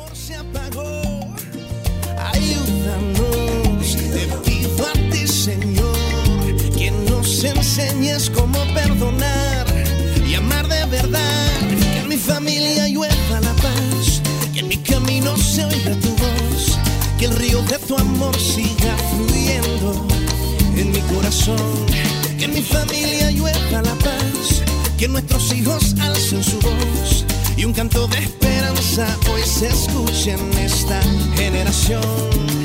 amor se apagó. Ayúdanos, te pido a ti, Señor, que nos enseñes cómo perdonar y amar de verdad. Que en mi familia llueva la paz, que en mi camino se oiga tu voz, que el río de tu amor siga fluyendo en mi corazón. Que en mi familia llueva la paz, que nuestros hijos alcen su voz y un canto de esperanza hoy se escuche en esta generación.